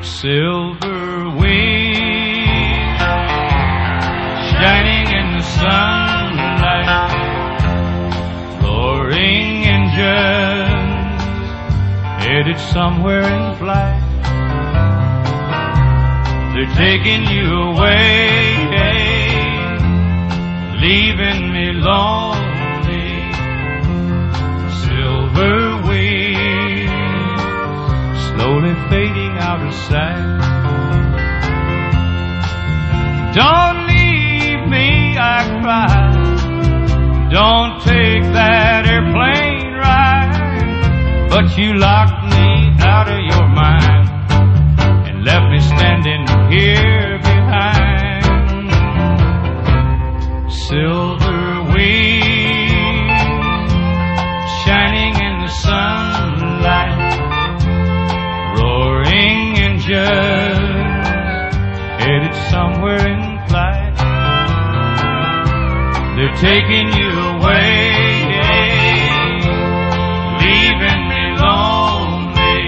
Silver wings shining in the sunlight, roaring engines headed somewhere in flight. They're taking you away, leaving me lonely. Silver wings slowly fading out of sight. Don't leave me, I cry. Don't take that airplane ride. But you locked me out of your mind and left me standing here behind. Silver wings shining in the sunlight, roaring engines headed somewhere in flight. They're taking you away, leaving me lonely.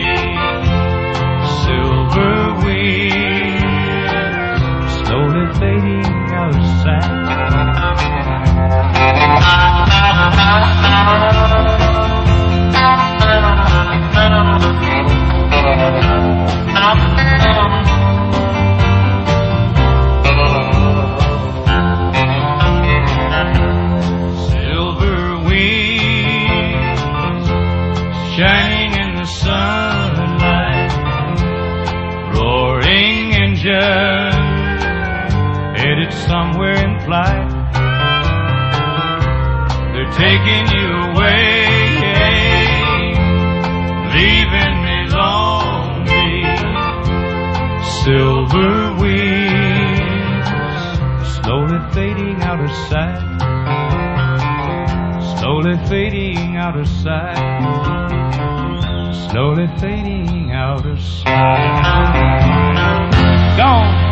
Silver wings slowly fading out of sight. Silver wings shining in the sunlight, roaring engines headed somewhere in flight. They're taking you away, leaving me lonely. Silver wings slowly fading out of sight, slowly fading out of sight, slowly fading out of sight. Gone.